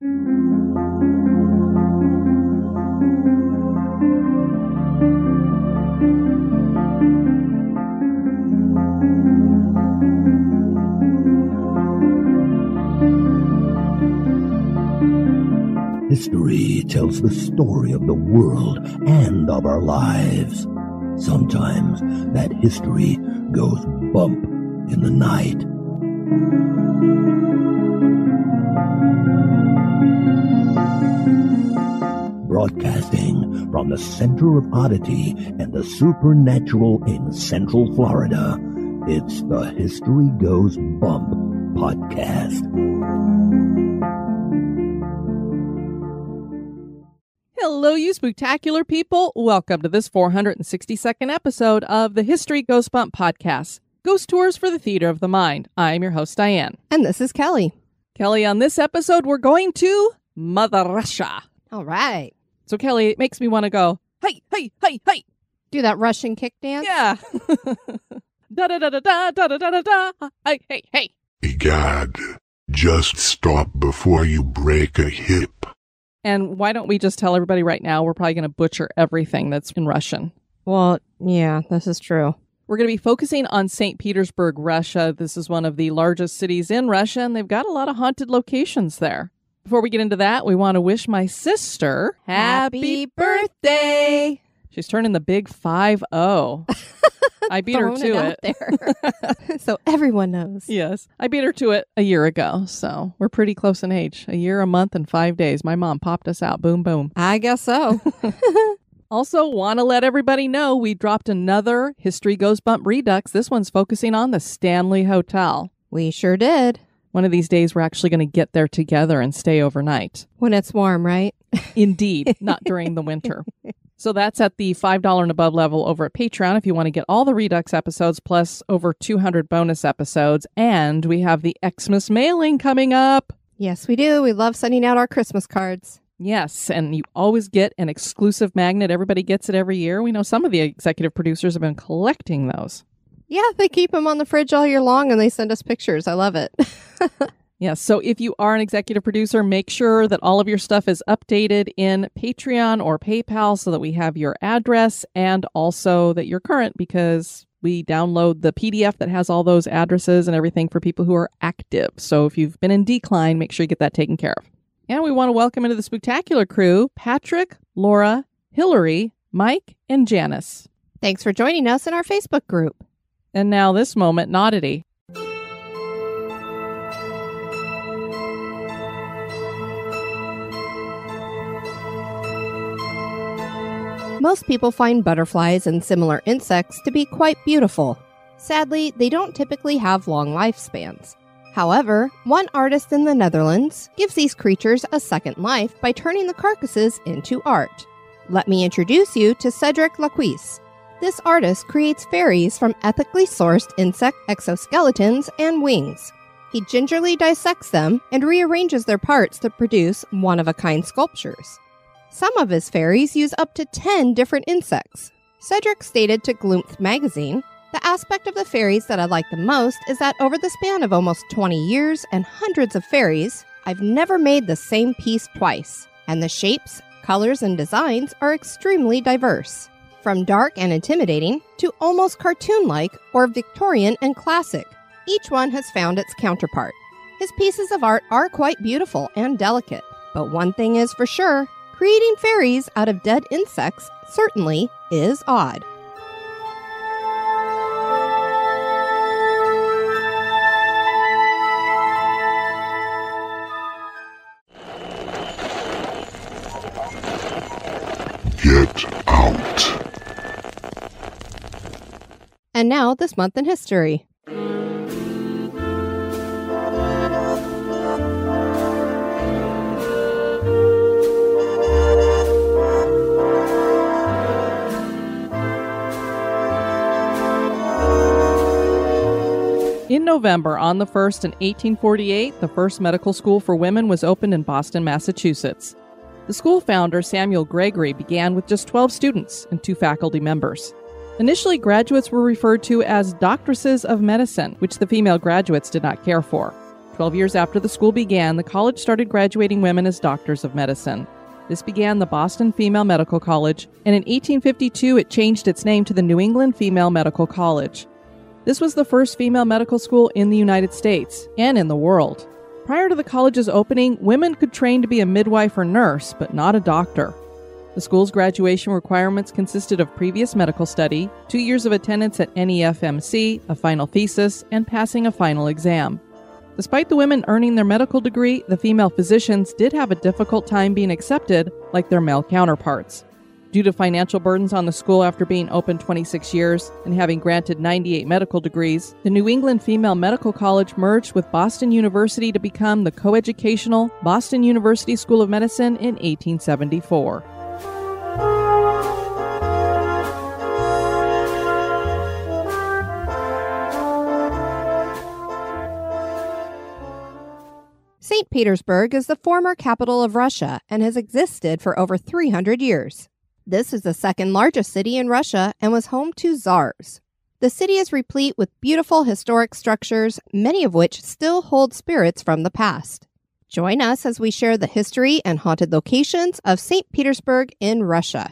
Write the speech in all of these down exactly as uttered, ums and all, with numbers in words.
History tells the story of the world and of our lives. Sometimes that history goes bump in the night. Broadcasting from the center of oddity and the supernatural in Central Florida, it's the History Goes Bump podcast. Hello, you spooktacular people. Welcome to this four hundred sixty-second episode of the History Goes Bump podcast, Ghost Tours for the Theater of the Mind. I'm your host, Diane. And this is Kelly. Kelly, on this episode, we're going to Mother Russia. All right. So, Kelly, it makes me want to go, hey, hey, hey, hey. Do that Russian kick dance? Yeah. Da-da-da-da-da, da-da-da-da-da. Hey, hey, hey. Egad, just stop before you break a hip. And why don't we just tell everybody right now, we're probably going to butcher everything that's in Russian. Well, yeah, this is true. We're going to be focusing on Saint Petersburg, Russia. This is one of the largest cities in Russia, and they've got a lot of haunted locations there. Before we get into that, we want to wish my sister happy birthday. She's turning the big five oh. I beat her to it. it. There. So everyone knows. Yes. I beat her to it a year ago. So we're pretty close in age. A year, a month, and five days. My mom popped us out. Boom, boom. I guess so. Also, want to let everybody know we dropped another History Goes Bump Redux. This one's focusing on the Stanley Hotel. We sure did. One of these days, we're actually going to get there together and stay overnight. When it's warm, right? Indeed. Not during the winter. So that's at the five dollars and above level over at Patreon if you want to get all the Redux episodes plus over two hundred bonus episodes. And we have the Xmas mailing coming up. Yes, we do. We love sending out our Christmas cards. Yes, and you always get an exclusive magnet. Everybody gets it every year. We know some of the executive producers have been collecting those. Yeah, they keep them on the fridge all year long and they send us pictures. I love it. Yes, so if you are an executive producer, make sure that all of your stuff is updated in Patreon or PayPal so that we have your address and also that you're current, because we download the P D F that has all those addresses and everything for people who are active. So if you've been in decline, make sure you get that taken care of. And we want to welcome into the Spooktacular crew, Patrick, Laura, Hillary, Mike, and Janice. Thanks for joining us in our Facebook group. And now this moment, in oddity. Most people find butterflies and similar insects to be quite beautiful. Sadly, they don't typically have long lifespans. However, one artist in the Netherlands gives these creatures a second life by turning the carcasses into art. Let me introduce you to Cedric Laquisse. This artist creates fairies from ethically sourced insect exoskeletons and wings. He gingerly dissects them and rearranges their parts to produce one-of-a-kind sculptures. Some of his fairies use up to ten different insects. Cedric stated to Gloomth magazine, "The aspect of the fairies that I like the most is that over the span of almost twenty years and hundreds of fairies, I've never made the same piece twice, and the shapes, colors, and designs are extremely diverse. From dark and intimidating to almost cartoon-like or Victorian and classic, each one has found its counterpart. His pieces of art are quite beautiful and delicate, but one thing is for sure, creating fairies out of dead insects certainly is odd." Get out. And now, this month in history. In November, on the first in eighteen forty-eight, the first medical school for women was opened in Boston, Massachusetts. The school founder, Samuel Gregory, began with just twelve students and two faculty members. Initially, graduates were referred to as doctresses of medicine, which the female graduates did not care for. Twelve years after the school began, the college started graduating women as doctors of medicine. This began the Boston Female Medical College, and in eighteen fifty-two it changed its name to the New England Female Medical College. This was the first female medical school in the United States and in the world. Prior to the college's opening, women could train to be a midwife or nurse, but not a doctor. The school's graduation requirements consisted of previous medical study, two years of attendance at N E F M C, a final thesis, and passing a final exam. Despite the women earning their medical degree, the female physicians did have a difficult time being accepted like their male counterparts. Due to financial burdens on the school after being open twenty-six years and having granted ninety-eight medical degrees, the New England Female Medical College merged with Boston University to become the coeducational Boston University School of Medicine in eighteen seventy-four. Saint Petersburg is the former capital of Russia and has existed for over three hundred years. This is the second largest city in Russia and was home to czars. The city is replete with beautiful historic structures, many of which still hold spirits from the past. Join us as we share the history and haunted locations of Saint Petersburg in Russia.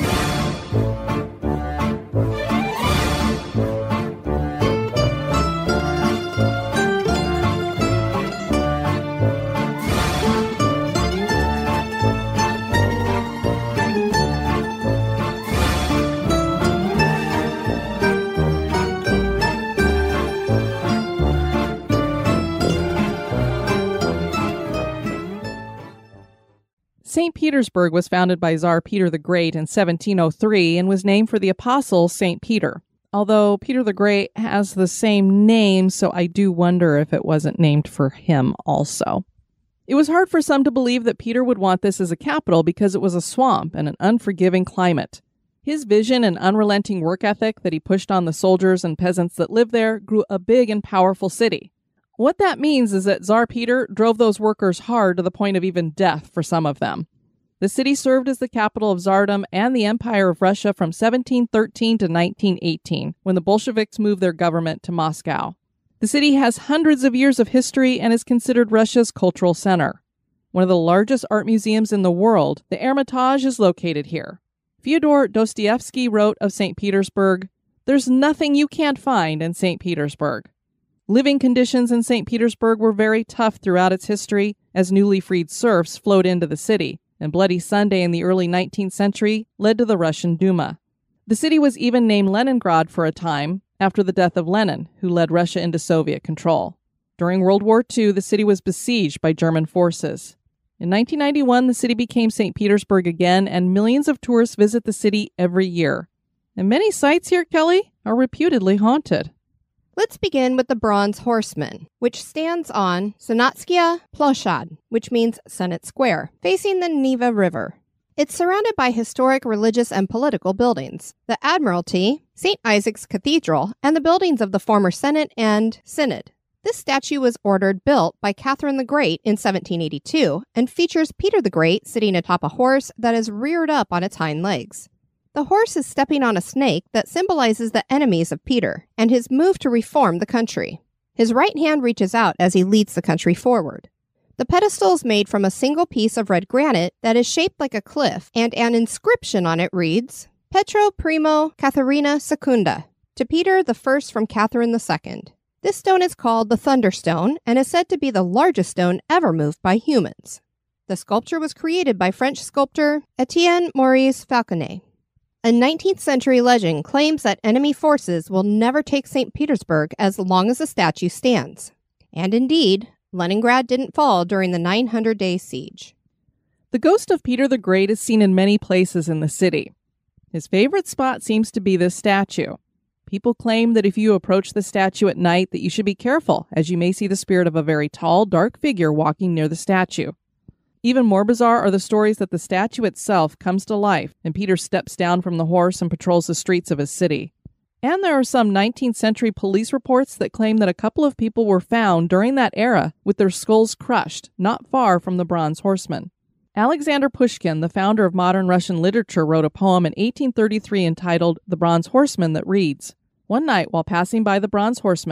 Saint Petersburg was founded by Tsar Peter the Great in seventeen oh three and was named for the apostle Saint Peter. Although Peter the Great has the same name, so I do wonder if it wasn't named for him also. It was hard for some to believe that Peter would want this as a capital because it was a swamp and an unforgiving climate. His vision and unrelenting work ethic that he pushed on the soldiers and peasants that lived there grew a big and powerful city. What that means is that Tsar Peter drove those workers hard to the point of even death for some of them. The city served as the capital of Tsardom and the Empire of Russia from seventeen thirteen to nineteen eighteen, when the Bolsheviks moved their government to Moscow. The city has hundreds of years of history and is considered Russia's cultural center. One of the largest art museums in the world, the Hermitage, is located here. Fyodor Dostoevsky wrote of Saint Petersburg, "There's nothing you can't find in Saint Petersburg." Living conditions in Saint Petersburg were very tough throughout its history as newly freed serfs flowed into the city, and Bloody Sunday in the early nineteenth century led to the Russian Duma. The city was even named Leningrad for a time after the death of Lenin, who led Russia into Soviet control. During World War Two, the city was besieged by German forces. In nineteen ninety-one, the city became Saint Petersburg again, and millions of tourists visit the city every year. And many sites here, Kelly, are reputedly haunted. Let's begin with the Bronze Horseman, which stands on Senatskaya Ploshad, which means Senate Square, facing the Neva River. It's surrounded by historic religious and political buildings, the Admiralty, Saint Isaac's Cathedral, and the buildings of the former Senate and Synod. This statue was ordered built by Catherine the Great in seventeen eighty-two and features Peter the Great sitting atop a horse that is reared up on its hind legs. The horse is stepping on a snake that symbolizes the enemies of Peter and his move to reform the country. His right hand reaches out as he leads the country forward. The pedestal is made from a single piece of red granite that is shaped like a cliff, and an inscription on it reads, Petro Primo Katharina Secunda, to Peter the First from Catherine the Second. This stone is called the Thunderstone and is said to be the largest stone ever moved by humans. The sculpture was created by French sculptor Etienne Maurice Falconet. A nineteenth century legend claims that enemy forces will never take Saint Petersburg as long as the statue stands. And indeed, Leningrad didn't fall during the nine hundred day siege. The ghost of Peter the Great is seen in many places in the city. His favorite spot seems to be this statue. People claim that if you approach the statue at night that you should be careful, as you may see the spirit of a very tall, dark figure walking near the statue. Even more bizarre are the stories that the statue itself comes to life and Peter steps down from the horse and patrols the streets of his city. And there are some nineteenth century police reports that claim that a couple of people were found during that era with their skulls crushed, not far from the Bronze Horseman. Alexander Pushkin, the founder of modern Russian literature, wrote a poem in eighteen thirty-three entitled The Bronze Horseman that reads, "One night while passing by the Bronze Horseman,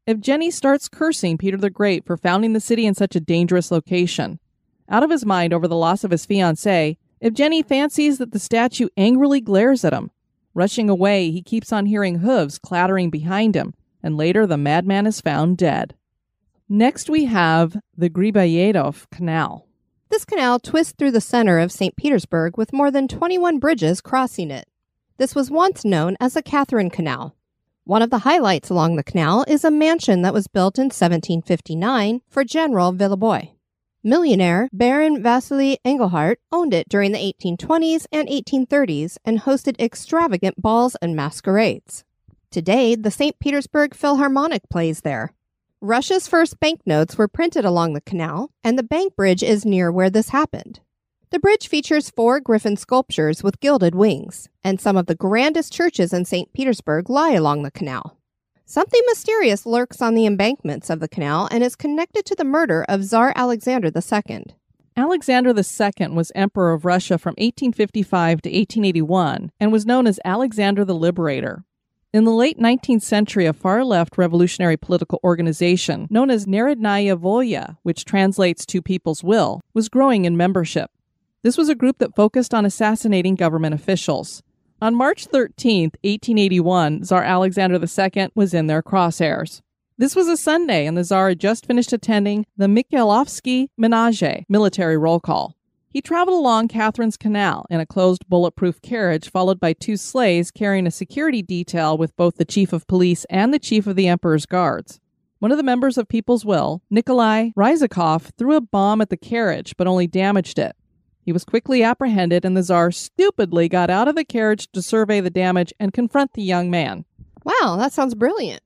Evgeny starts cursing Peter the Great for founding the city in such a dangerous location. Out of his mind over the loss of his fiancée, Evgeny fancies that the statue angrily glares at him. Rushing away, he keeps on hearing hooves clattering behind him, and later the madman is found dead. Next we have the Griboyedov Canal. This canal twists through the center of Saint Petersburg with more than twenty-one bridges crossing it. This was once known as the Catherine Canal. One of the highlights along the canal is a mansion that was built in seventeen fifty-nine for General Villeboy. Millionaire Baron Vasily Engelhart owned it during the eighteen twenties and eighteen thirties and hosted extravagant balls and masquerades. Today, the Saint Petersburg Philharmonic plays there. Russia's first banknotes were printed along the canal, and the bank bridge is near where this happened. The bridge features four griffin sculptures with gilded wings, and some of the grandest churches in Saint Petersburg lie along the canal. Something mysterious lurks on the embankments of the canal and is connected to the murder of Tsar Alexander the Second. Alexander the Second was Emperor of Russia from eighteen fifty-five to eighteen eighty-one and was known as Alexander the Liberator. In the late nineteenth century, a far-left revolutionary political organization known as Narodnaya Volya, which translates to People's Will, was growing in membership. This was a group that focused on assassinating government officials. On March thirteenth, eighteen eighty-one, Tsar Alexander the Second was in their crosshairs. This was a Sunday, and the Tsar had just finished attending the Mikhailovsky Menage military roll call. He traveled along Catherine's Canal in a closed bulletproof carriage, followed by two sleighs carrying a security detail with both the chief of police and the chief of the emperor's guards. One of the members of People's Will, Nikolai Ryzhikov, threw a bomb at the carriage, but only damaged it. He was quickly apprehended, and the Tsar stupidly got out of the carriage to survey the damage and confront the young man. Wow, that sounds brilliant.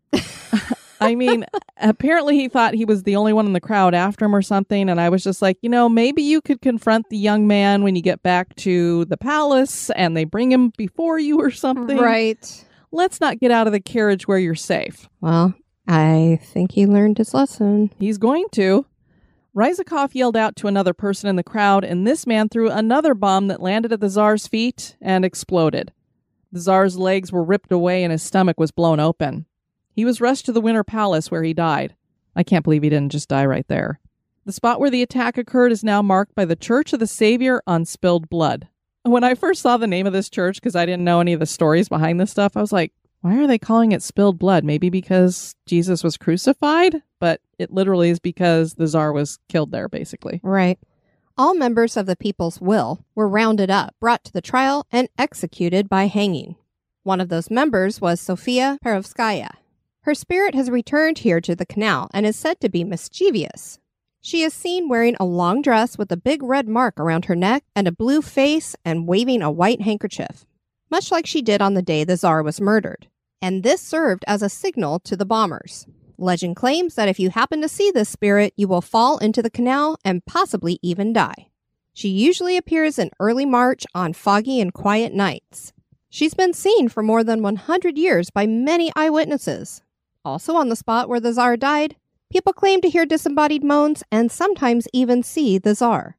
I mean, apparently he thought he was the only one in the crowd after him or something, and I was just like, you know, maybe you could confront the young man when you get back to the palace and they bring him before you or something. Right. Let's not get out of the carriage where you're safe. Well, I think he learned his lesson. He's going to. Ryzhikov yelled out to another person in the crowd, and this man threw another bomb that landed at the Tsar's feet and exploded. The Tsar's legs were ripped away and his stomach was blown open. He was rushed to the Winter Palace where he died. I can't believe he didn't just die right there. The spot where the attack occurred is now marked by the Church of the Savior on Spilled Blood. When I first saw the name of this church, because I didn't know any of the stories behind this stuff, I was like, why are they calling it Spilled Blood? Maybe because Jesus was crucified? But it literally is because the Tsar was killed there, basically. Right. All members of the People's Will were rounded up, brought to the trial, and executed by hanging. One of those members was Sofia Perovskaya. Her spirit has returned here to the canal and is said to be mischievous. She is seen wearing a long dress with a big red mark around her neck and a blue face and waving a white handkerchief, much like she did on the day the Tsar was murdered. And this served as a signal to the bombers. Legend claims that if you happen to see this spirit, you will fall into the canal and possibly even die. She usually appears in early March on foggy and quiet nights. She's been seen for more than one hundred years by many eyewitnesses. Also on the spot where the Tsar died, people claim to hear disembodied moans and sometimes even see the Tsar.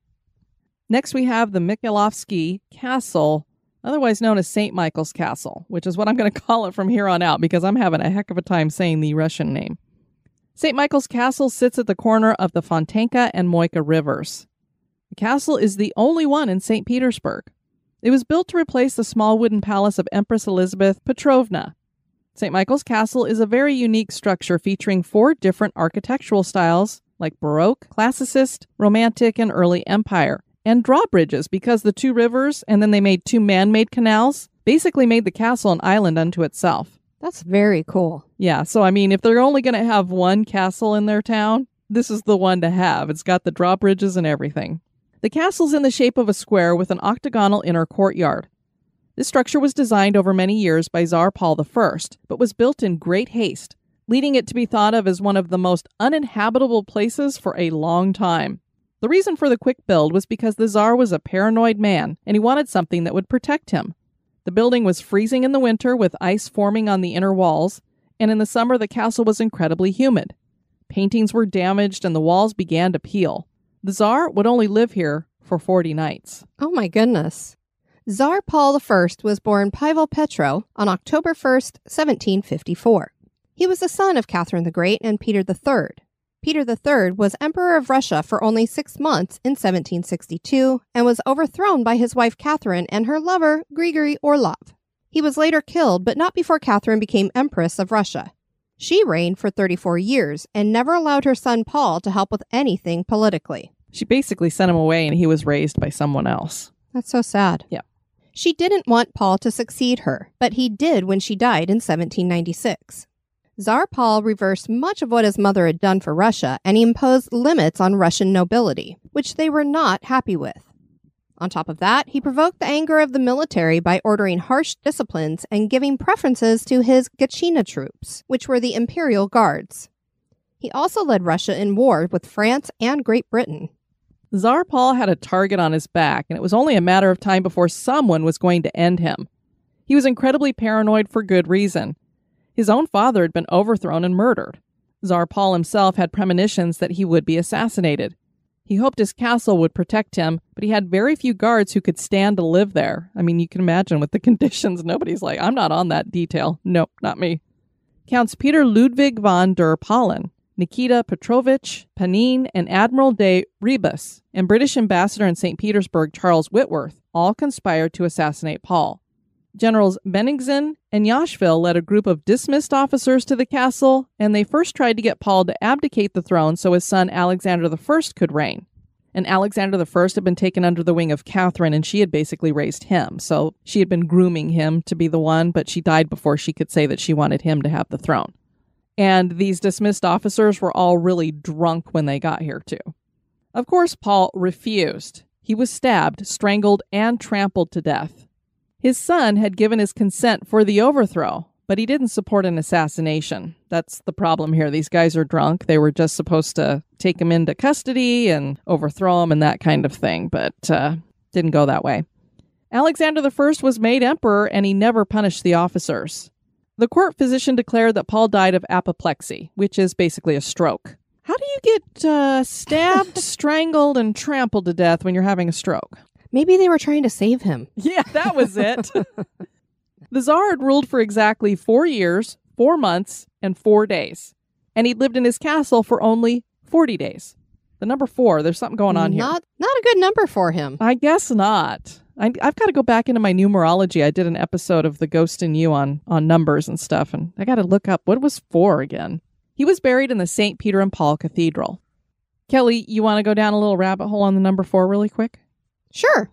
Next we have the Mikhailovsky Castle, otherwise known as Saint Michael's Castle, which is what I'm going to call it from here on out because I'm having a heck of a time saying the Russian name. Saint Michael's Castle sits at the corner of the Fontanka and Moika rivers. The castle is the only one in Saint Petersburg. It was built to replace the small wooden palace of Empress Elizabeth Petrovna. Saint Michael's Castle is a very unique structure featuring four different architectural styles like Baroque, Classicist, Romantic, and Early Empire, and drawbridges because the two rivers, and then they made two man-made canals, basically made the castle an island unto itself. That's very cool. Yeah, so I mean, if they're only going to have one castle in their town, this is the one to have. It's got the drawbridges and everything. The castle's in the shape of a square with an octagonal inner courtyard. This structure was designed over many years by Tsar Paul the First, but was built in great haste, leading it to be thought of as one of the most uninhabitable places for a long time. The reason for the quick build was because the Tsar was a paranoid man, and he wanted something that would protect him. The building was freezing in the winter with ice forming on the inner walls, and in the summer the castle was incredibly humid. Paintings were damaged and the walls began to peel. The Tsar would only live here for forty nights. Oh my goodness. Tsar Paul the First was born Pavel Petro on October first, seventeen fifty-four. He was the son of Catherine the Great and Peter the Third. Peter the Third was Emperor of Russia for only six months in seventeen sixty-two and was overthrown by his wife Catherine and her lover Grigory Orlov. He was later killed, but not before Catherine became Empress of Russia. She reigned for thirty-four years and never allowed her son Paul to help with anything politically. She basically sent him away and he was raised by someone else. That's so sad. Yeah. She didn't want Paul to succeed her, but he did when she died in seventeen ninety-six. Tsar Paul reversed much of what his mother had done for Russia, and he imposed limits on Russian nobility, which they were not happy with. On top of that, he provoked the anger of the military by ordering harsh disciplines and giving preferences to his Gatchina troops, which were the imperial guards. He also led Russia in war with France and Great Britain. Tsar Paul had a target on his back, and it was only a matter of time before someone was going to end him. He was incredibly paranoid for good reason. His own father had been overthrown and murdered. Tsar Paul himself had premonitions that he would be assassinated. He hoped his castle would protect him, but he had very few guards who could stand to live there. I mean, you can imagine with the conditions, nobody's like, I'm not on that detail. Nope, not me. Counts Peter Ludwig von der Pahlen, Nikita Petrovich Panin, and Admiral de Rebus, and British ambassador in Saint Petersburg Charles Whitworth all conspired to assassinate Paul. Generals Bennigsen and Yashville led a group of dismissed officers to the castle, and they first tried to get Paul to abdicate the throne so his son Alexander the First could reign. And Alexander the First had been taken under the wing of Catherine, and she had basically raised him. So she had been grooming him to be the one, but she died before she could say that she wanted him to have the throne. And these dismissed officers were all really drunk when they got here, too. Of course, Paul refused. He was stabbed, strangled, and trampled to death. His son had given his consent for the overthrow, but he didn't support an assassination. That's the problem here. These guys are drunk. They were just supposed to take him into custody and overthrow him and that kind of thing, but uh, didn't go that way. Alexander the First was made emperor, and he never punished the officers. The court physician declared that Paul died of apoplexy, which is basically a stroke. How do you get uh, stabbed, strangled, and trampled to death when you're having a stroke? Maybe they were trying to save him. Yeah, that was it. The Tsar had ruled for exactly four years, four months, and four days. And he'd lived in his castle for only forty days. The number four, there's something going on not, here. Not a good number for him. I guess not. I, I've got to go back into my numerology. I did an episode of The Ghost in You on, on numbers and stuff, and I got to look up what was four again. He was buried in the Saint Peter and Paul Cathedral. Kelly, you want to go down a little rabbit hole on the number four really quick? Sure.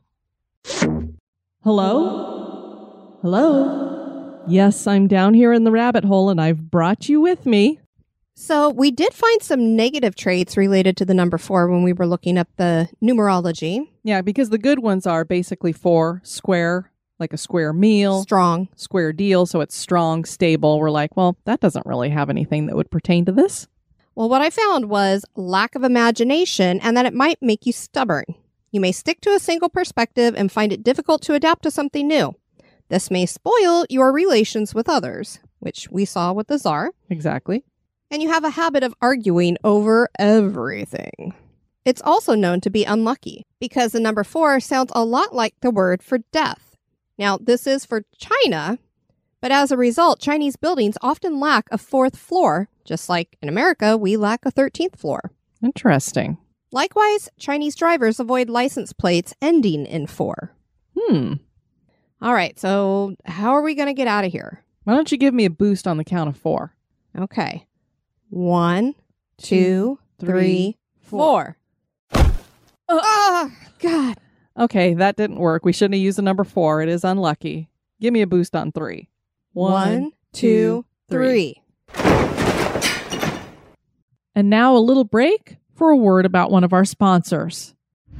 Hello? Hello? Yes, I'm down here in the rabbit hole, and I've brought you with me. So we did find some negative traits related to the number four when we were looking up the numerology. Yeah, because the good ones are basically four, square, like a square meal. Strong. Square deal, so it's strong, stable. We're like, well, that doesn't really have anything that would pertain to this. Well, what I found was lack of imagination and that it might make you stubborn. You may stick to a single perspective and find it difficult to adapt to something new. This may spoil your relations with others, which we saw with the Tsar. Exactly. And you have a habit of arguing over everything. It's also known to be unlucky because the number four sounds a lot like the word for death. Now, this is for China, but as a result, Chinese buildings often lack a fourth floor, just like in America, we lack a thirteenth floor. Interesting. Likewise, Chinese drivers avoid license plates ending in four. Hmm. All right, so how are we going to get out of here? Why don't you give me a boost on the count of four? Okay. One, two, three, four. Oh, God. Okay, that didn't work. We shouldn't have used the number four. It is unlucky. Give me a boost on three. One, two, three. And now a little break for a word about one of our sponsors.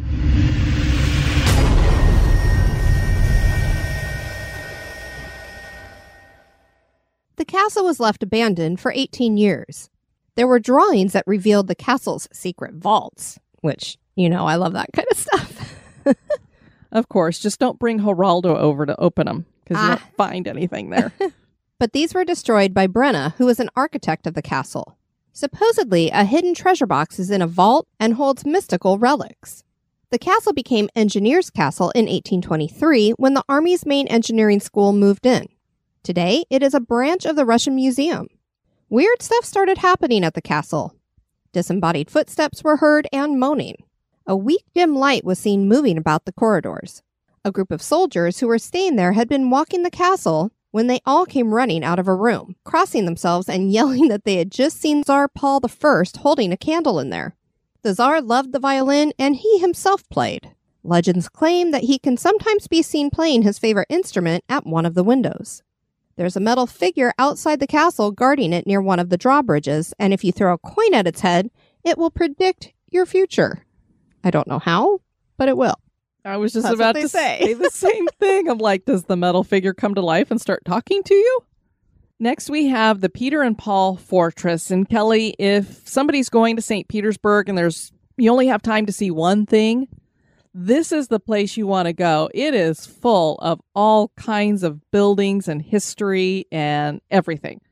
The castle was left abandoned for eighteen years. There were drawings that revealed the castle's secret vaults, which, you know, I love that kind of stuff. Of course, just don't bring Geraldo over to open them, because Ah. you won't find anything there. But these were destroyed by Brenna, who was an architect of the castle. Supposedly, a hidden treasure box is in a vault and holds mystical relics. The castle became Engineers Castle in eighteen twenty-three when the Army's main engineering school moved in. Today, it is a branch of the Russian Museum. Weird stuff started happening at the castle. Disembodied footsteps were heard and moaning. A weak dim light was seen moving about the corridors. A group of soldiers who were staying there had been walking the castle when they all came running out of a room, crossing themselves and yelling that they had just seen Tsar Paul the First holding a candle in there. The Tsar loved the violin, and he himself played. Legends claim that he can sometimes be seen playing his favorite instrument at one of the windows. There's a metal figure outside the castle guarding it near one of the drawbridges, and if you throw a coin at its head, it will predict your future. I don't know how, but it will. I was just That's about what they to say. say the same thing. I'm like, does the metal figure come to life and start talking to you? Next, we have the Peter and Paul Fortress. And Kelly, if somebody's going to Saint Petersburg and there's you only have time to see one thing, this is the place you want to go. It is full of all kinds of buildings and history and everything.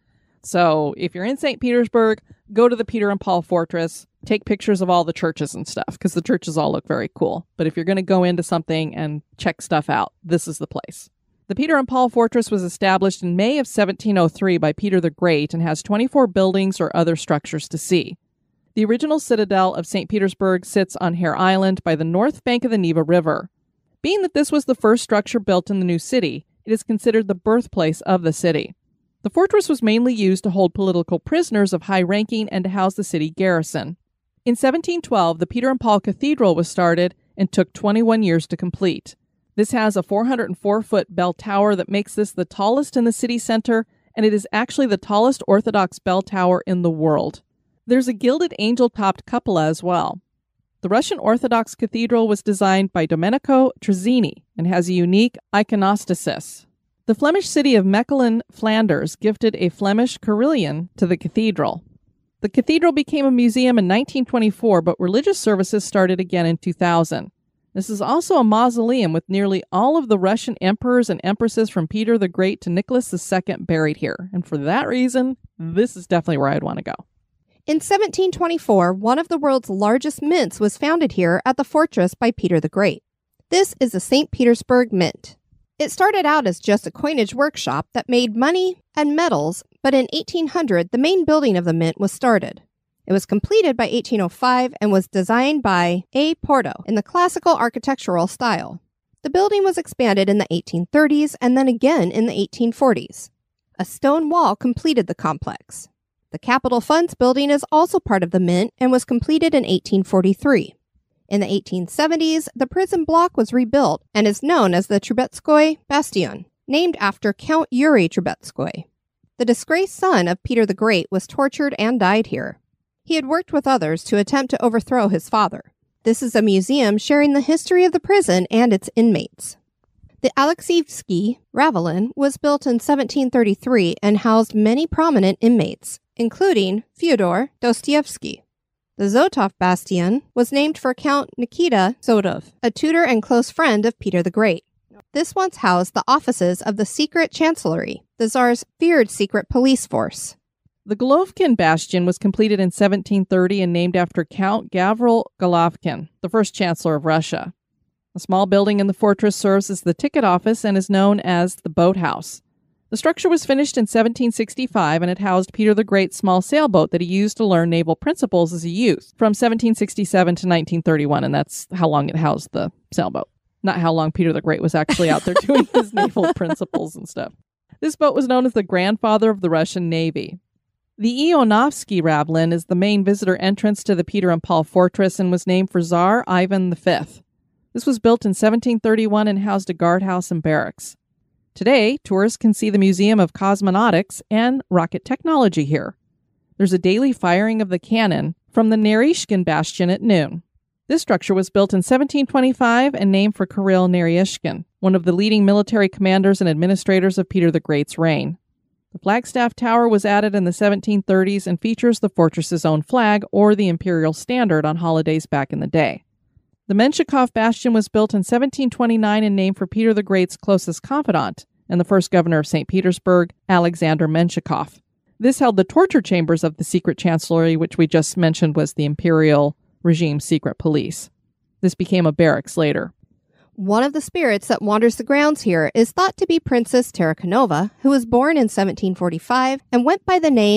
So if you're in Saint Petersburg, go to the Peter and Paul Fortress. Take pictures of all the churches and stuff because the churches all look very cool. But if you're going to go into something and check stuff out, this is the place. The Peter and Paul Fortress was established in May of seventeen oh three by Peter the Great and has twenty-four buildings or other structures to see. The original citadel of Saint Petersburg sits on Hare Island by the north bank of the Neva River. Being that this was the first structure built in the new city, it is considered the birthplace of the city. The fortress was mainly used to hold political prisoners of high ranking and to house the city garrison. In seventeen twelve, the Peter and Paul Cathedral was started and took twenty-one years to complete. This has a four hundred four foot bell tower that makes this the tallest in the city center, and it is actually the tallest Orthodox bell tower in the world. There's a gilded angel-topped cupola as well. The Russian Orthodox Cathedral was designed by Domenico Trezzini and has a unique iconostasis. The Flemish city of Mechelen, Flanders, gifted a Flemish carillon to the cathedral. The cathedral became a museum in nineteen twenty-four, but religious services started again in two thousand. This is also a mausoleum with nearly all of the Russian emperors and empresses from Peter the Great to Nicholas the Second buried here. And for that reason, this is definitely where I'd want to go. In seventeen twenty-four, one of the world's largest mints was founded here at the fortress by Peter the Great. This is the Saint Petersburg Mint. It started out as just a coinage workshop that made money and medals, but in eighteen hundred, the main building of the mint was started. It was completed by eighteen oh five and was designed by A. Porto in the classical architectural style. The building was expanded in the eighteen thirties and then again in the eighteen forties. A stone wall completed the complex. The Capital Funds building is also part of the mint and was completed in eighteen forty-three. In the eighteen seventies, the prison block was rebuilt and is known as the Trubetskoy Bastion, named after Count Yuri Trubetskoy. The disgraced son of Peter the Great was tortured and died here. He had worked with others to attempt to overthrow his father. This is a museum sharing the history of the prison and its inmates. The Alexievsky Ravelin was built in seventeen thirty-three and housed many prominent inmates, including Fyodor Dostoevsky. The Zotov Bastion was named for Count Nikita Zotov, a tutor and close friend of Peter the Great. This once housed the offices of the Secret Chancellery, the Tsar's feared secret police force. The Golovkin Bastion was completed in seventeen thirty and named after Count Gavril Golovkin, the first Chancellor of Russia. A small building in the fortress serves as the ticket office and is known as the Boathouse. The structure was finished in seventeen sixty-five, and it housed Peter the Great's small sailboat that he used to learn naval principles as a youth from seventeen sixty-seven to nineteen thirty-one, and that's how long it housed the sailboat. Not how long Peter the Great was actually out there doing his naval principles and stuff. This boat was known as the grandfather of the Russian Navy. The Ionovsky Ravelin is the main visitor entrance to the Peter and Paul Fortress and was named for Tsar Ivan the Fifth. This was built in seventeen thirty-one and housed a guardhouse and barracks. Today, tourists can see the Museum of Cosmonautics and Rocket Technology here. There's a daily firing of the cannon from the Naryshkin Bastion at noon. This structure was built in seventeen twenty-five and named for Kirill Naryshkin, one of the leading military commanders and administrators of Peter the Great's reign. The Flagstaff Tower was added in the seventeen thirties and features the fortress's own flag or the imperial standard on holidays back in the day. The Menshikov Bastion was built in seventeen twenty-nine and named for Peter the Great's closest confidant and the first governor of Saint Petersburg, Alexander Menshikov. This held the torture chambers of the secret chancellery, which we just mentioned was the imperial regime's secret police. This became a barracks later. One of the spirits that wanders the grounds here is thought to be Princess Tarakanova, who was born in seventeen forty-five and went by the name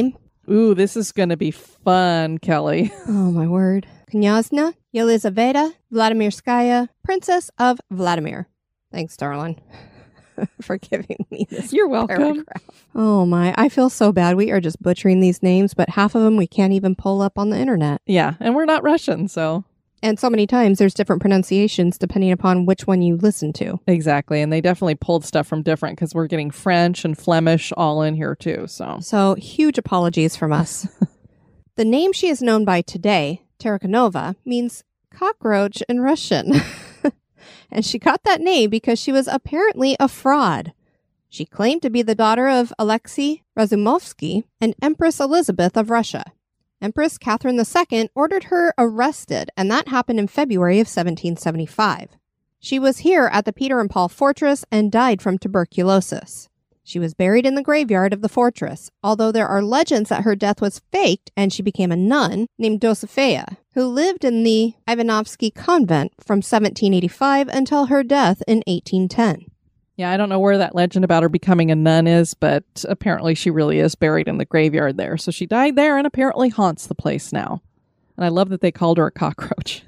Ooh, this is going to be fun, Kelly. Oh, my word. Knyazna Yelizaveta Vladimirskaya, Princess of Vladimir. Thanks, darling, for giving me this You're welcome. paragraph. Oh, my. I feel so bad. We are just butchering these names, but half of them we can't even pull up on the internet. Yeah, and we're not Russian, so... And so many times there's different pronunciations depending upon which one you listen to. Exactly, and they definitely pulled stuff from different because we're getting French and Flemish all in here too, so... So, huge apologies from us. The name she is known by today, Tarakanova, means cockroach in Russian. And she got that name because she was apparently a fraud. She claimed to be the daughter of Alexei Razumovsky and Empress Elizabeth of Russia. Empress Catherine the Second ordered her arrested, and that happened in February of seventeen seventy-five. She was here at the Peter and Paul Fortress and died from tuberculosis. She was buried in the graveyard of the fortress, although there are legends that her death was faked and she became a nun named Dosifeia, who lived in the Ivanovsky convent from seventeen eighty-five until her death in eighteen ten. Yeah, I don't know where that legend about her becoming a nun is, but apparently she really is buried in the graveyard there. So she died there and apparently haunts the place now. And I love that they called her a cockroach.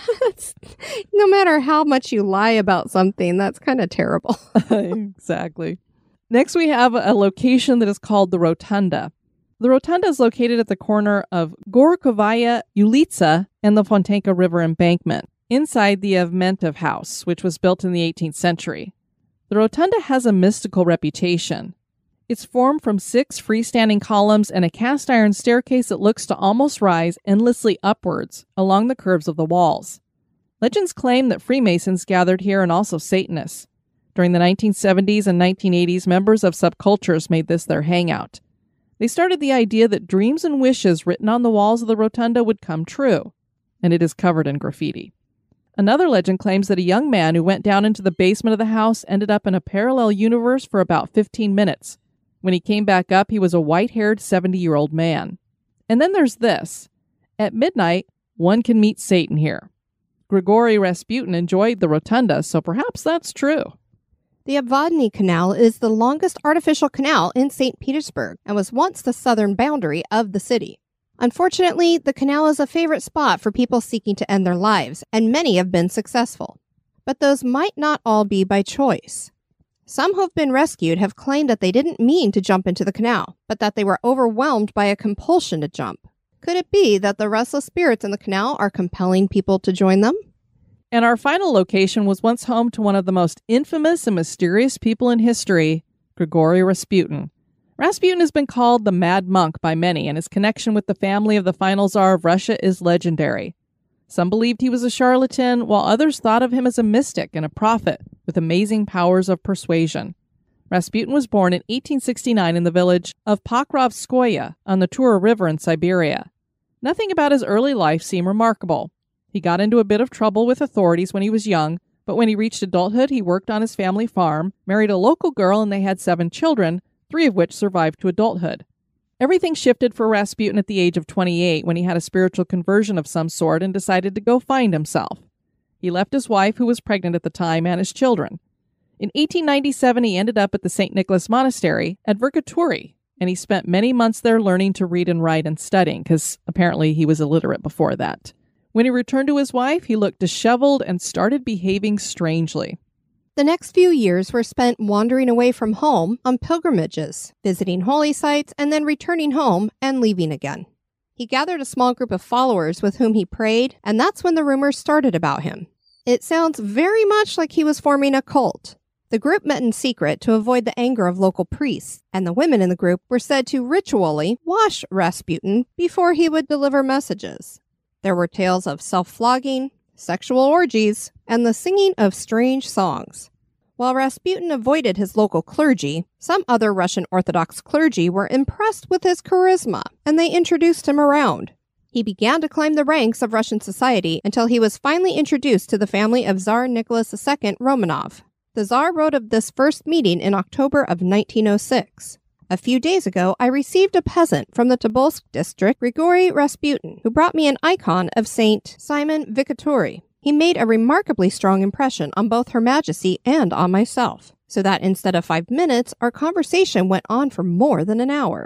No matter how much you lie about something, that's kind of terrible. Exactly. Next, we have a location that is called the Rotunda. The Rotunda is located at the corner of Gorokhovaya Ulitsa and the Fontanka River embankment, inside the Evmentov House, which was built in the eighteenth century. The Rotunda has a mystical reputation. It's formed from six freestanding columns and a cast iron staircase that looks to almost rise endlessly upwards along the curves of the walls. Legends claim that Freemasons gathered here and also Satanists. During the nineteen seventies and nineteen eighties, members of subcultures made this their hangout. They started the idea that dreams and wishes written on the walls of the Rotunda would come true, and it is covered in graffiti. Another legend claims that a young man who went down into the basement of the house ended up in a parallel universe for about fifteen minutes. When he came back up, he was a white-haired seventy-year-old man. And then there's this. At midnight, one can meet Satan here. Grigory Rasputin enjoyed the Rotunda, so perhaps that's true. The Obvodny Canal is the longest artificial canal in Saint Petersburg and was once the southern boundary of the city. Unfortunately, the canal is a favorite spot for people seeking to end their lives, and many have been successful. But those might not all be by choice. Some who have been rescued have claimed that they didn't mean to jump into the canal, but that they were overwhelmed by a compulsion to jump. Could it be that the restless spirits in the canal are compelling people to join them? And our final location was once home to one of the most infamous and mysterious people in history, Grigory Rasputin. Rasputin has been called the Mad Monk by many, and his connection with the family of the final Tsar of Russia is legendary. Some believed he was a charlatan, while others thought of him as a mystic and a prophet with amazing powers of persuasion. Rasputin was born in eighteen sixty-nine in the village of Pokrovskoye on the Tura River in Siberia. Nothing about his early life seemed remarkable. He got into a bit of trouble with authorities when he was young, but when he reached adulthood, he worked on his family farm, married a local girl, and they had seven children, three of which survived to adulthood. Everything shifted for Rasputin at the age of twenty-eight when he had a spiritual conversion of some sort and decided to go find himself. He left his wife, who was pregnant at the time, and his children. In eighteen ninety-seven, he ended up at the Saint Nicholas Monastery at Verkhoturye, and he spent many months there learning to read and write and studying, because apparently he was illiterate before that. When he returned to his wife, he looked disheveled and started behaving strangely. The next few years were spent wandering away from home on pilgrimages, visiting holy sites, and then returning home and leaving again. He gathered a small group of followers with whom he prayed, and that's when the rumors started about him. It sounds very much like he was forming a cult. The group met in secret to avoid the anger of local priests, and the women in the group were said to ritually wash Rasputin before he would deliver messages. There were tales of self-flogging, sexual orgies, and the singing of strange songs. While Rasputin avoided his local clergy, some other Russian Orthodox clergy were impressed with his charisma, and they introduced him around. He began to climb the ranks of Russian society until he was finally introduced to the family of Tsar Nicholas the Second Romanov. The Tsar wrote of this first meeting in October of nineteen oh six. A few days ago, I received a peasant from the Tobolsk district, Grigory Rasputin, who brought me an icon of Saint Simon Victory. He made a remarkably strong impression on both Her Majesty and on myself, so that instead of five minutes, our conversation went on for more than an hour.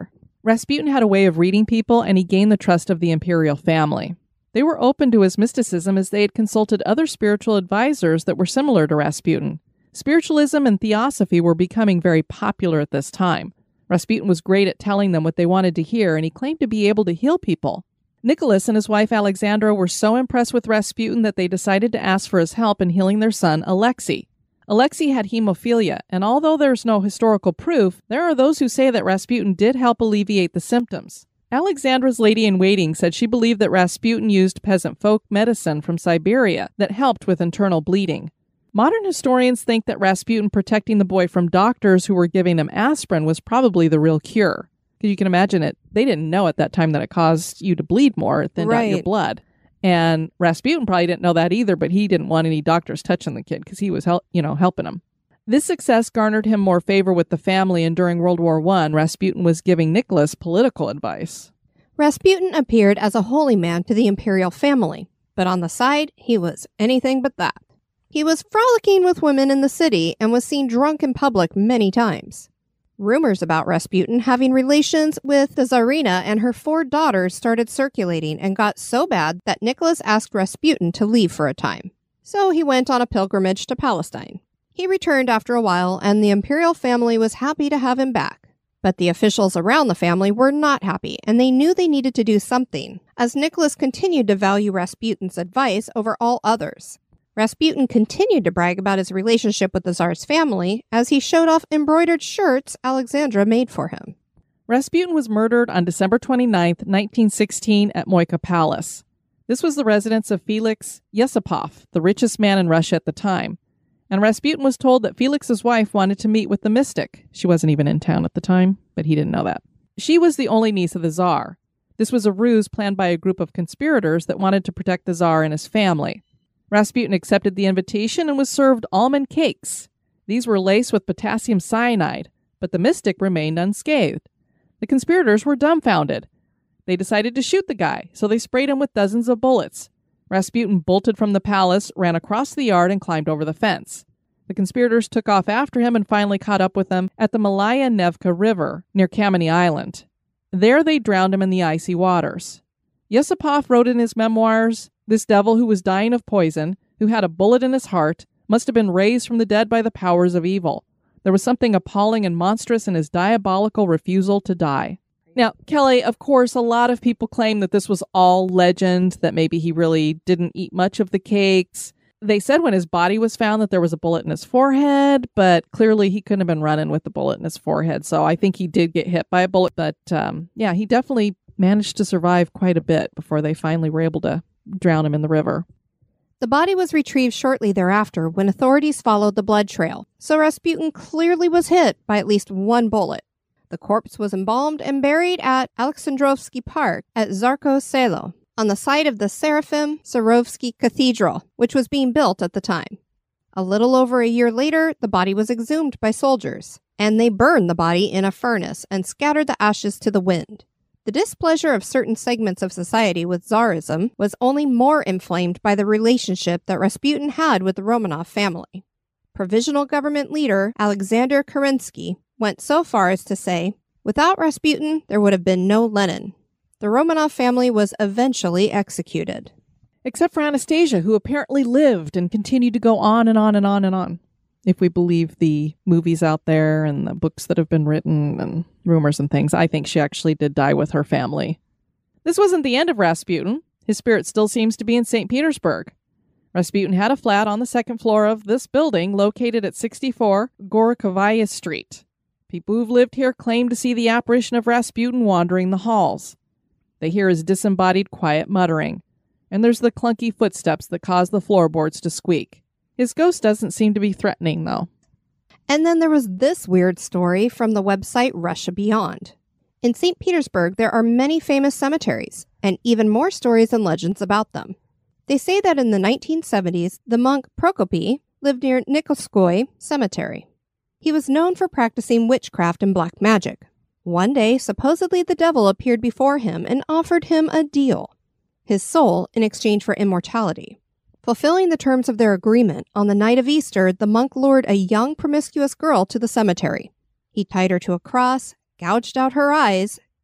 Rasputin had a way of reading people, and he gained the trust of the imperial family. They were open to his mysticism as they had consulted other spiritual advisors that were similar to Rasputin. Spiritualism and theosophy were becoming very popular at this time. Rasputin was great at telling them what they wanted to hear, and he claimed to be able to heal people. Nicholas and his wife Alexandra were so impressed with Rasputin that they decided to ask for his help in healing their son, Alexei. Alexei had hemophilia, and although there's no historical proof, there are those who say that Rasputin did help alleviate the symptoms. Alexandra's lady-in-waiting said she believed that Rasputin used peasant folk medicine from Siberia that helped with internal bleeding. Modern historians think that Rasputin protecting the boy from doctors who were giving him aspirin was probably the real cure. Because you can imagine it, they didn't know at that time that it caused you to bleed more, it thinned out your Right. blood. And Rasputin probably didn't know that either, but he didn't want any doctors touching the kid because he was, hel- you know, helping him. This success garnered him more favor with the family, and during World War One, Rasputin was giving Nicholas political advice. Rasputin appeared as a holy man to the imperial family, but on the side, he was anything but that. He was frolicking with women in the city and was seen drunk in public many times. Rumors about Rasputin having relations with the Tsarina and her four daughters started circulating and got so bad that Nicholas asked Rasputin to leave for a time. So he went on a pilgrimage to Palestine. He returned after a while, and the imperial family was happy to have him back. But the officials around the family were not happy, and they knew they needed to do something, as Nicholas continued to value Rasputin's advice over all others. Rasputin continued to brag about his relationship with the Tsar's family as he showed off embroidered shirts Alexandra made for him. Rasputin was murdered on December twenty-ninth, nineteen sixteen at Moika Palace. This was the residence of Felix Yusupov, the richest man in Russia at the time. And Rasputin was told that Felix's wife wanted to meet with the mystic. She wasn't even in town at the time, but he didn't know that. She was the only niece of the Tsar. This was a ruse planned by a group of conspirators that wanted to protect the Tsar and his family. Rasputin accepted the invitation and was served almond cakes. These were laced with potassium cyanide, but the mystic remained unscathed. The conspirators were dumbfounded. They decided to shoot the guy, so they sprayed him with dozens of bullets. Rasputin bolted from the palace, ran across the yard, and climbed over the fence. The conspirators took off after him and finally caught up with him at the Malaya Nevka River near Kameny Island. There they drowned him in the icy waters. Yusupov wrote in his memoirs, "This devil who was dying of poison, who had a bullet in his heart, must have been raised from the dead by the powers of evil. There was something appalling and monstrous in his diabolical refusal to die." Now, Kelly, of course, a lot of people claim that this was all legend, that maybe he really didn't eat much of the cakes. They said when his body was found that there was a bullet in his forehead, but clearly he couldn't have been running with the bullet in his forehead. So I think he did get hit by a bullet. But um, yeah, he definitely managed to survive quite a bit before they finally were able to drown him in the river. The body was retrieved shortly thereafter when authorities followed the blood trail, so Rasputin clearly was hit by at least one bullet. The corpse was embalmed and buried at Alexandrovsky Park at Zarko Selo, on the site of the Seraphim Sarovsky Cathedral, which was being built at the time. A little over a year later, the body was exhumed by soldiers, and they burned the body in a furnace and scattered the ashes to the wind. The displeasure of certain segments of society with Tsarism was only more inflamed by the relationship that Rasputin had with the Romanov family. Provisional government leader Alexander Kerensky went so far as to say, "Without Rasputin, there would have been no Lenin." The Romanov family was eventually executed. Except for Anastasia, who apparently lived and continued to go on and on and on and on. If we believe the movies out there and the books that have been written and rumors and things, I think she actually did die with her family. This wasn't the end of Rasputin. His spirit still seems to be in Saint Petersburg. Rasputin had a flat on the second floor of this building located at sixty-four Gorokhovaya Street. People who've lived here claim to see the apparition of Rasputin wandering the halls. They hear his disembodied quiet muttering, and there's the clunky footsteps that cause the floorboards to squeak. His ghost doesn't seem to be threatening, though. And then there was this weird story from the website Russia Beyond. In Saint Petersburg, there are many famous cemeteries, and even more stories and legends about them. They say that in the nineteen seventies, the monk Prokopy lived near Nikolskoye Cemetery. He was known for practicing witchcraft and black magic. One day, supposedly the devil appeared before him and offered him a deal. His soul in exchange for immortality. Fulfilling the terms of their agreement, on the night of Easter, the monk lured a young promiscuous girl to the cemetery. He tied her to a cross, gouged out her eyes,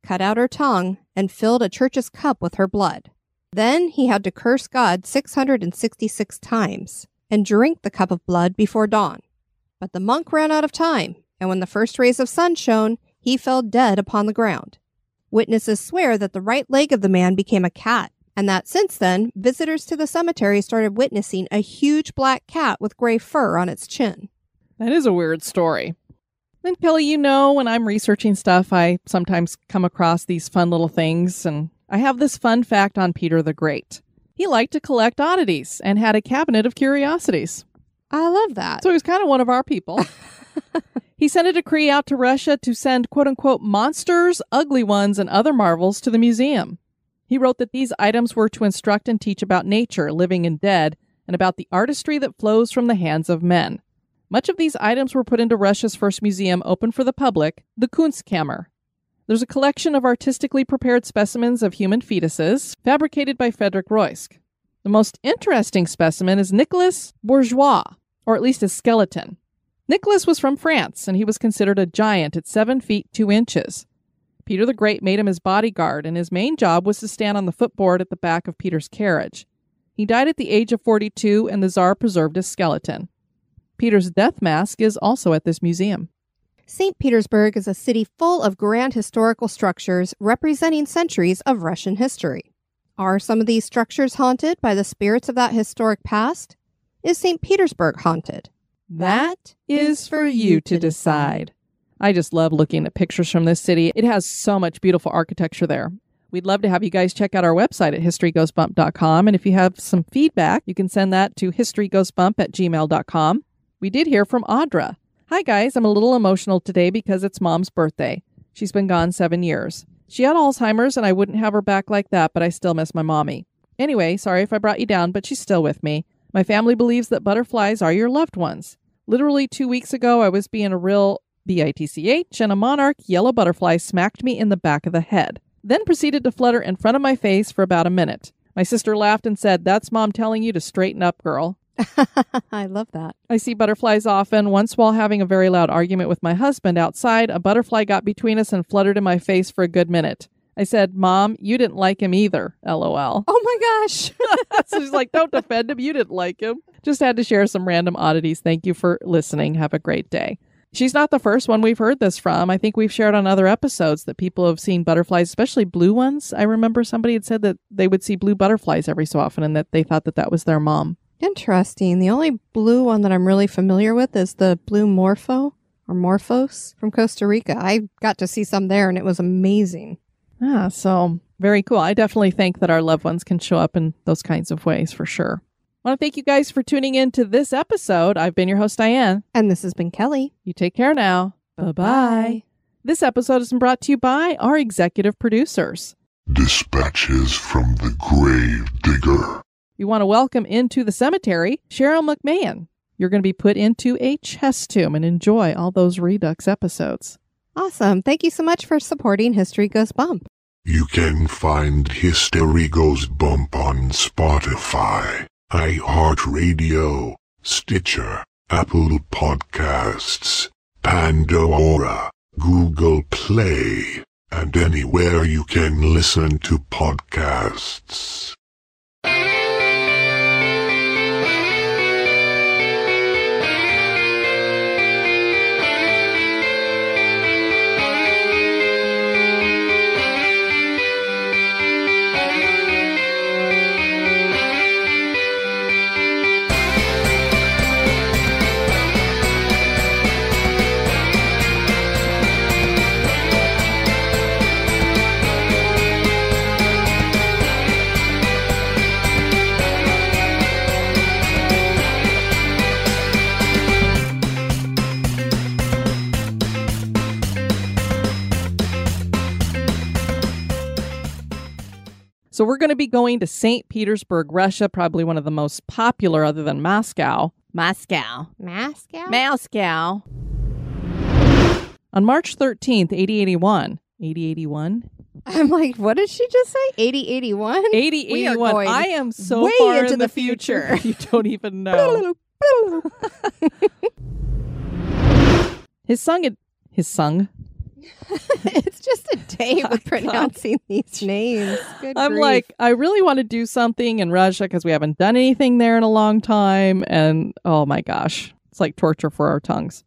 cut out her tongue, and filled a church's cup with her blood. Then he had to curse God six hundred sixty-six times and drink the cup of blood before dawn. But the monk ran out of time, and when the first rays of sun shone, he fell dead upon the ground. Witnesses swear that the right leg of the man became a cat, and that since then, visitors to the cemetery started witnessing a huge black cat with gray fur on its chin. That is a weird story. Then, Kelly, you know, when I'm researching stuff, I sometimes come across these fun little things, and I have this fun fact on Peter the Great. He liked to collect oddities and had a cabinet of curiosities. I love that. So he was kind of one of our people. He sent a decree out to Russia to send, quote-unquote, monsters, ugly ones, and other marvels to the museum. He wrote that these items were to instruct and teach about nature, living and dead, and about the artistry that flows from the hands of men. Much of these items were put into Russia's first museum open for the public, the Kunstkammer. There's a collection of artistically prepared specimens of human fetuses, fabricated by Frederick Roysk. The most interesting specimen is Nicolas Bourgeois, or at least his skeleton. Nicholas was from France, and he was considered a giant at seven feet two inches. Peter the Great made him his bodyguard, and his main job was to stand on the footboard at the back of Peter's carriage. He died at the age of forty-two, and the Tsar preserved his skeleton. Peter's death mask is also at this museum. Saint Petersburg is a city full of grand historical structures representing centuries of Russian history. Are some of these structures haunted by the spirits of that historic past? Is Saint Petersburg haunted? That is for you to decide. I just love looking at pictures from this city. It has so much beautiful architecture there. We'd love to have you guys check out our website at history goes bump dot com. And if you have some feedback, you can send that to history goes bump at gmail dot com. We did hear from Audra. Hi guys, I'm a little emotional today because it's Mom's birthday. She's been gone seven years. She had Alzheimer's and I wouldn't have her back like that, but I still miss my mommy. Anyway, sorry if I brought you down, but she's still with me. My family believes that butterflies are your loved ones. Literally two weeks ago, I was being a real B I T C H, and a monarch yellow butterfly smacked me in the back of the head, then proceeded to flutter in front of my face for about a minute. My sister laughed and said, "That's Mom telling you to straighten up, girl." I love that. I see butterflies often. Once while having a very loud argument with my husband outside, a butterfly got between us and fluttered in my face for a good minute. I said, "Mom, you didn't like him either, LOL." Oh my gosh. So she's like, "Don't defend him. You didn't like him." Just had to share some random oddities. Thank you for listening. Have a great day. She's not the first one we've heard this from. I think we've shared on other episodes that people have seen butterflies, especially blue ones. I remember somebody had said that they would see blue butterflies every so often and that they thought that that was their mom. Interesting. The only blue one that I'm really familiar with is the blue morpho or morphos from Costa Rica. I got to see some there and it was amazing. Ah, so very cool. I definitely think that our loved ones can show up in those kinds of ways for sure. I want to thank you guys for tuning in to this episode. I've been your host, Diane. And this has been Kelly. You take care now. Bye-bye. Bye. This episode has been brought to you by our executive producers. Dispatches from the Grave Digger. We want to welcome into the cemetery Cheryl McMahon. You're going to be put into a chest tomb and enjoy all those Redux episodes. Awesome. Thank you so much for supporting History Goes Bump. You can find History Goes Bump on Spotify, iHeartRadio, Stitcher, Apple Podcasts, Pandora, Google Play, and anywhere you can listen to podcasts. So we're going to be going to Saint Petersburg, Russia, probably one of the most popular other than Moscow. Moscow. Moscow? Moscow. On March thirteenth, eighty eighty-one. eighty eighty-one? I'm like, what did she just say? eighty eighty-one? eighty We are eighty-one. going I am so way far into in the, the future. future. You don't even know. His song, his song. It's just a day with pronouncing these names. Good I'm grief. like, I really want to do something in Russia because we haven't done anything there in a long time. And oh my gosh, it's like torture for our tongues.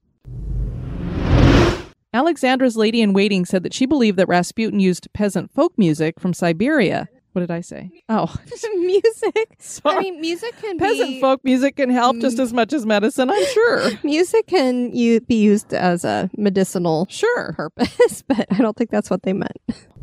Alexandra's lady in waiting said that she believed that Rasputin used peasant folk music from Siberia. What did I say? Oh, music. sorry. I mean, music can Peasant be folk music can help just as much as medicine, I'm sure. music can u- be used as a medicinal Sure. purpose, but I don't think that's what they meant.